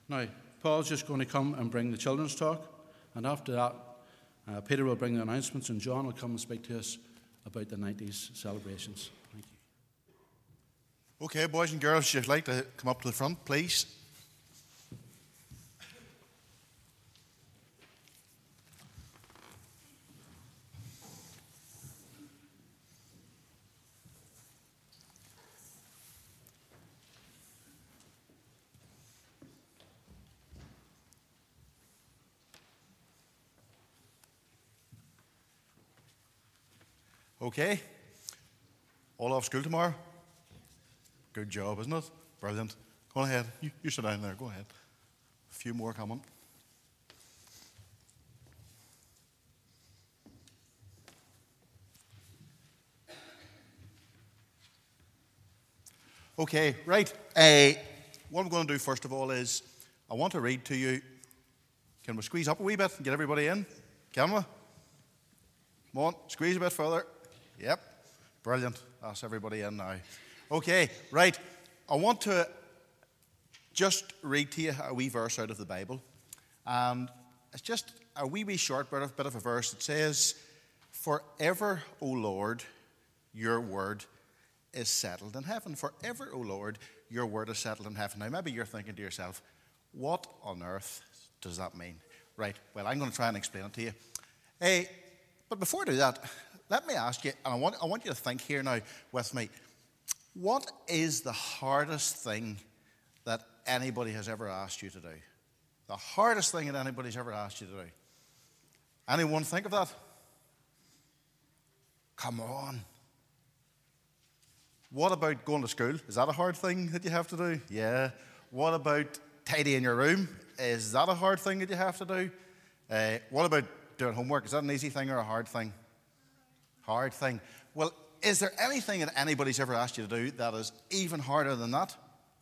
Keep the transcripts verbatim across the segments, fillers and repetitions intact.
Now, Paul's just going to come and bring the children's talk, and after that, uh, Peter will bring the announcements, and John will come and speak to us about the nineties celebrations. Thank you. Okay, boys and girls, if you'd like to come up to the front, please. Okay, all off school tomorrow? Good job, isn't it? Brilliant. Go ahead. You, you sit down there. Go ahead. A few more coming. Okay, right. Uh, what I'm going to do first of all is I want to read to you. Can we squeeze up a wee bit and get everybody in? Can we? Come on, squeeze a bit further. Yep. Brilliant. That's everybody in now. Okay, right. I want to just read to you a wee verse out of the Bible. And it's just a wee, wee short bit of, bit of a verse. It says, "Forever, O Lord, your word is settled in heaven." Forever, O Lord, your word is settled in heaven. Now, maybe you're thinking to yourself, what on earth does that mean? Right. Well, I'm going to try and explain it to you. Hey, but before I do that, let me ask you, and I want, I want you to think here now with me, what is the hardest thing that anybody has ever asked you to do? The hardest thing that anybody's ever asked you to do. Anyone think of that? Come on. What about going to school? Is that a hard thing that you have to do? Yeah. What about tidying your room? Is that a hard thing that you have to do? Uh, what about doing homework? Is that an easy thing or a hard thing? Hard thing. Well, is there anything that anybody's ever asked you to do that is even harder than that?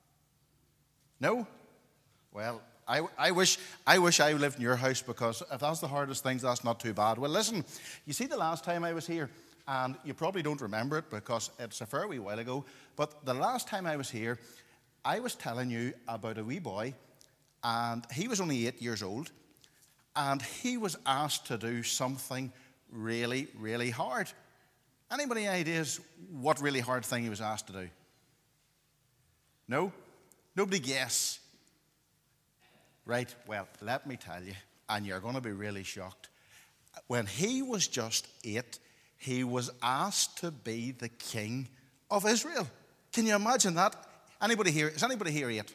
No? Well, I, I wish I wish I lived in your house, because if that's the hardest things, that's not too bad. Well, listen, you see the last time I was here, and you probably don't remember it because it's a fair wee while ago, but the last time I was here, I was telling you about a wee boy, and he was only eight years old, and he was asked to do something really, really hard. Anybody ideas what really hard thing he was asked to do? No? Nobody guess? Right, well, let me tell you, and you're going to be really shocked. When he was just eight, he was asked to be the king of Israel. Can you imagine that? Anybody here? Is anybody here eight?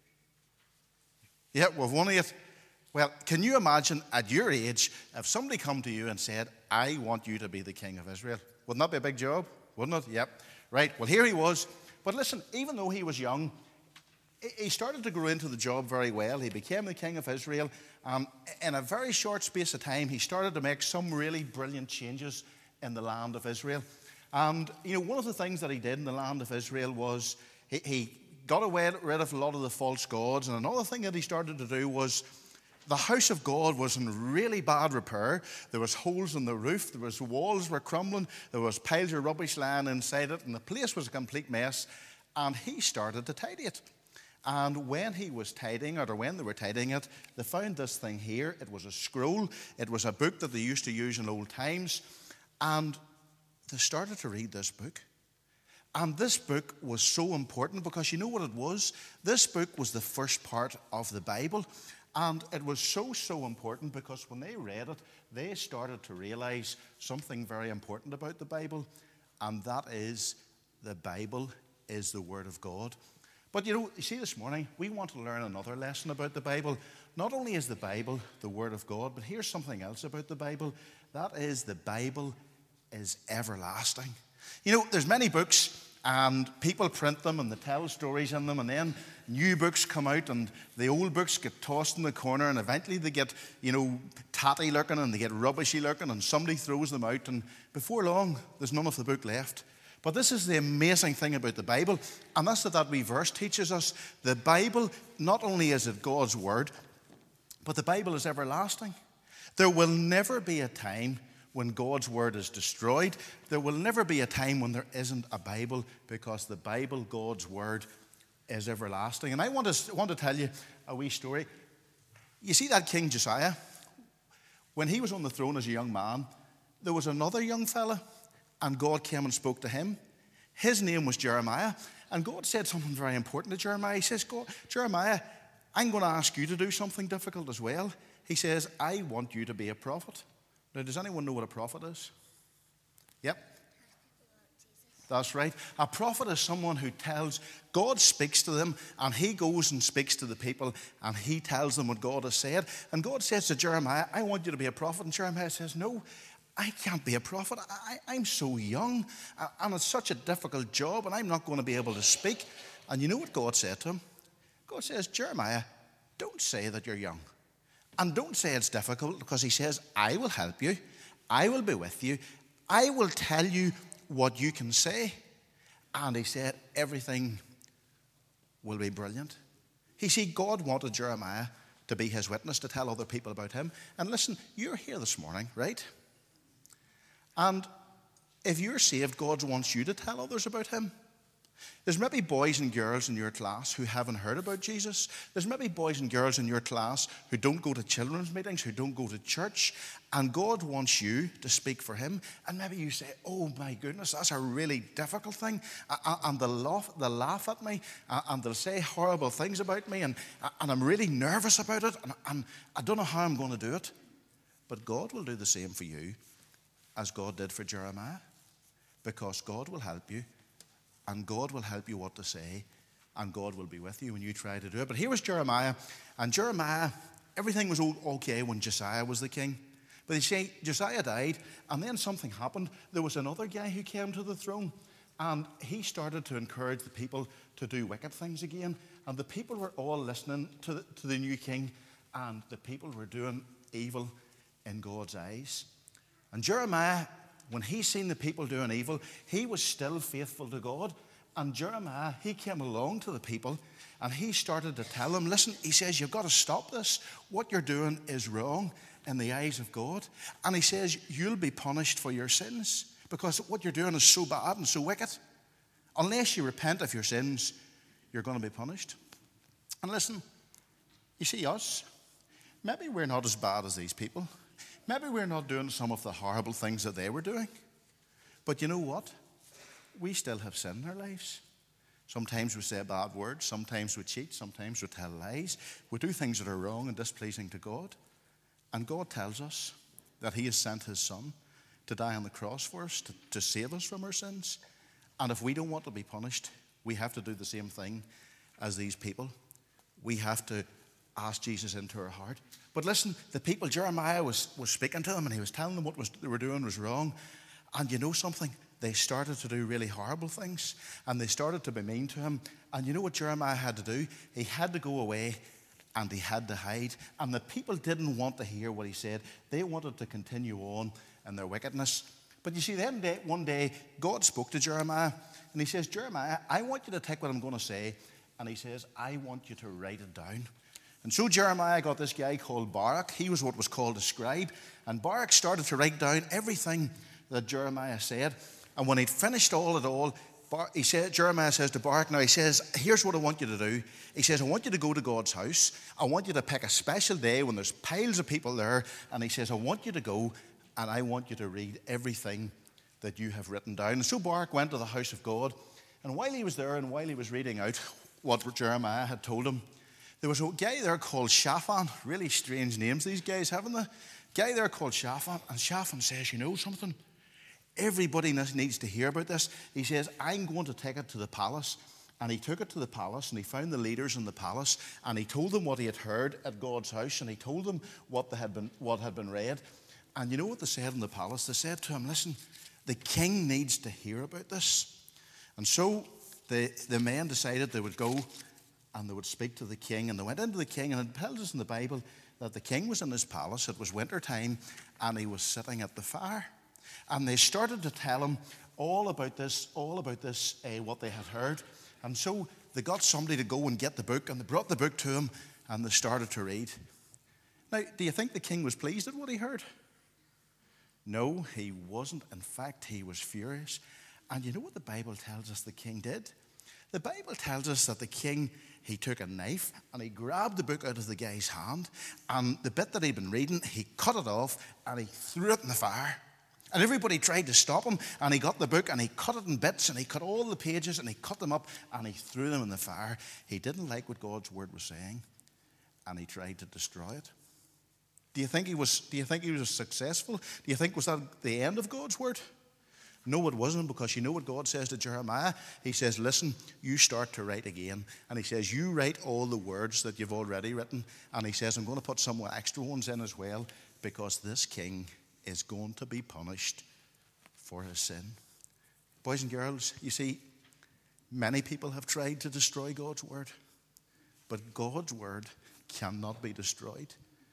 Yeah, we've one eight. Well, can you imagine at your age if somebody come to you and said, "I want you to be the king of Israel"? Wouldn't that be a big job? Wouldn't it? Yep. Right, well, here he was. But listen, even though he was young, he started to grow into the job very well. He became the king of Israel. Um, in a very short space of time, he started to make some really brilliant changes in the land of Israel. And, you know, one of the things that he did in the land of Israel was he, he got away rid of a lot of the false gods. And another thing that he started to do was the house of God was in really bad repair. There was holes in the roof. There was walls were crumbling. There was piles of rubbish lying inside it. And the place was a complete mess. And he started to tidy it. And when he was tidying it, or when they were tidying it, they found this thing here. It was a scroll. It was a book that they used to use in old times. And they started to read this book. And this book was so important because you know what it was? This book was the first part of the Bible. And it was so, so important because when they read it, they started to realize something very important about the Bible. And that is, the Bible is the Word of God. But you know, you see, this morning, we want to learn another lesson about the Bible. Not only is the Bible the Word of God, but here's something else about the Bible. That is, the Bible is everlasting. You know, there's many books, and people print them, and they tell stories in them, and then new books come out, and the old books get tossed in the corner, and eventually they get, you know, tatty looking, and they get rubbishy looking, and somebody throws them out, and before long, there's none of the book left. But this is the amazing thing about the Bible, and that's what that wee verse teaches us. The Bible, not only is it God's Word, but the Bible is everlasting. There will never be a time when God's Word is destroyed. There will never be a time when there isn't a Bible, because the Bible, God's Word, is everlasting. And I want to, want to tell you a wee story. You see that King Josiah? When he was on the throne as a young man, there was another young fella, and God came and spoke to him. His name was Jeremiah, and God said something very important to Jeremiah. He says, God, Jeremiah, I'm going to ask you to do something difficult as well. He says, I want you to be a prophet. Now, does anyone know what a prophet is? Yep. That's right. A prophet is someone who tells, God speaks to them, and he goes and speaks to the people, and he tells them what God has said. And God says to Jeremiah, I want you to be a prophet. And Jeremiah says, no, I can't be a prophet. I, I'm so young, and it's such a difficult job, and I'm not going to be able to speak. And you know what God said to him? God says, Jeremiah, don't say that you're young. And don't say it's difficult, because he says, I will help you. I will be with you. I will tell you what you can say. And he said, everything will be brilliant. You see, God wanted Jeremiah to be his witness, to tell other people about him. And listen, you're here this morning, right? And if you're saved, God wants you to tell others about him. There's maybe boys and girls in your class who haven't heard about Jesus. There's maybe boys and girls in your class who don't go to children's meetings, who don't go to church. And God wants you to speak for him. And maybe you say, oh my goodness, that's a really difficult thing. And they'll laugh, they'll laugh at me, and they'll say horrible things about me, and, and I'm really nervous about it, and, and I don't know how I'm going to do it. But God will do the same for you as God did for Jeremiah, because God will help you. And God will help you what to say, and God will be with you when you try to do it. But here was Jeremiah, and Jeremiah, everything was okay when Josiah was the king. But you see, Josiah died, and then something happened. There was another guy who came to the throne, and he started to encourage the people to do wicked things again. And the people were all listening to the, to the new king, and the people were doing evil in God's eyes. And Jeremiah, when he seen the people doing evil, he was still faithful to God. And Jeremiah, he came along to the people, and he started to tell them, listen, he says, you've got to stop this. What you're doing is wrong in the eyes of God. And he says, you'll be punished for your sins, because what you're doing is so bad and so wicked. Unless you repent of your sins, you're going to be punished. And listen, you see us, maybe we're not as bad as these people. Maybe we're not doing some of the horrible things that they were doing. But you know what? We still have sin in our lives. Sometimes we say bad words. Sometimes we cheat. Sometimes we tell lies. We do things that are wrong and displeasing to God. And God tells us that he has sent his son to die on the cross for us, to, to save us from our sins. And if we don't want to be punished, we have to do the same thing as these people. We have to ask Jesus into our heart. But listen, the people, Jeremiah was, was speaking to them, and he was telling them what was, they were doing was wrong. And you know something? They started to do really horrible things, and they started to be mean to him. And you know what Jeremiah had to do? He had to go away, and he had to hide. And the people didn't want to hear what he said. They wanted to continue on in their wickedness. But you see, then one day, God spoke to Jeremiah, and he says, Jeremiah, I want you to take what I'm going to say, and he says, I want you to write it down. And so Jeremiah got this guy called Baruch. He was what was called a scribe. And Baruch started to write down everything that Jeremiah said. And when he'd finished all it all, he said, Jeremiah says to Baruch, now he says, here's what I want you to do. He says, I want you to go to God's house. I want you to pick a special day when there's piles of people there. And he says, I want you to go, and I want you to read everything that you have written down. And so Baruch went to the house of God. And while he was there, and while he was reading out what Jeremiah had told him, there was a guy there called Shaphan. Really strange names these guys, haven't they? Guy there called Shaphan. And Shaphan says, you know something? Everybody needs to hear about this. He says, I'm going to take it to the palace. And he took it to the palace, and he found the leaders in the palace, and he told them what he had heard at God's house, and he told them what, they had been, what had been read. And you know what they said in the palace? They said to him, listen, the king needs to hear about this. And so the, the men decided they would go and they would speak to the king. And they went into the king, and it tells us in the Bible that the king was in his palace. It was winter time, and he was sitting at the fire. And they started to tell him all about this, all about this, uh, what they had heard. And so they got somebody to go and get the book, and they brought the book to him, and they started to read. Now, do you think the king was pleased at what he heard? No, he wasn't. In fact, he was furious. And you know what the Bible tells us the king did? The Bible tells us that the king, he took a knife and he grabbed the book out of the guy's hand, and the bit that he'd been reading, he cut it off and he threw it in the fire. And everybody tried to stop him, and he got the book and he cut it in bits, and he cut all the pages and he cut them up and he threw them in the fire. He didn't like what God's word was saying, and he tried to destroy it. Do you think he was, do you think he was successful? Do you think was that the end of God's word? No, it wasn't, because you know what God says to Jeremiah? He says, listen, you start to write again. And he says, you write all the words that you've already written. And he says, I'm going to put some extra ones in as well, because this king is going to be punished for his sin. Boys and girls, you see, many people have tried to destroy God's word, but God's word cannot be destroyed.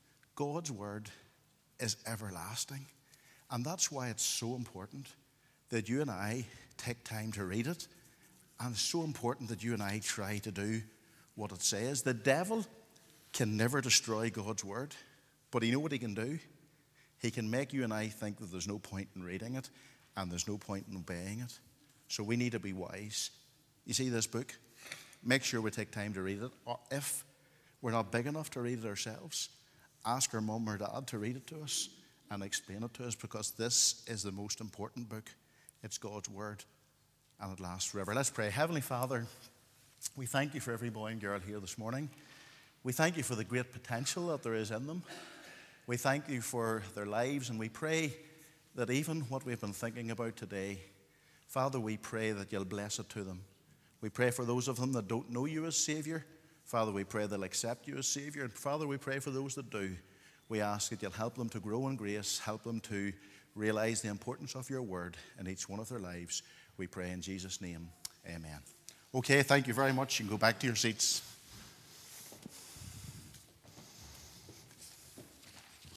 God's word is everlasting. And that's why it's so important that you and I take time to read it. And it's so important that you and I try to do what it says. The devil can never destroy God's word, but you know what he can do? He can make you and I think that there's no point in reading it and there's no point in obeying it. So we need to be wise. You see this book? Make sure we take time to read it. Or if we're not big enough to read it ourselves, ask our mum or dad to read it to us and explain it to us, because this is the most important book. It's God's word, and it lasts forever. Let's pray. Heavenly Father, we thank you for every boy and girl here this morning. We thank you for the great potential that there is in them. We thank you for their lives, and we pray that even what we've been thinking about today, Father, we pray that you'll bless it to them. We pray for those of them that don't know you as Savior. Father, we pray they'll accept you as Savior. And Father, we pray for those that do. We ask that you'll help them to grow in grace, help them to realize the importance of your word in each one of their lives. We pray in Jesus' name. Amen. Okay, thank you very much. You can go back to your seats.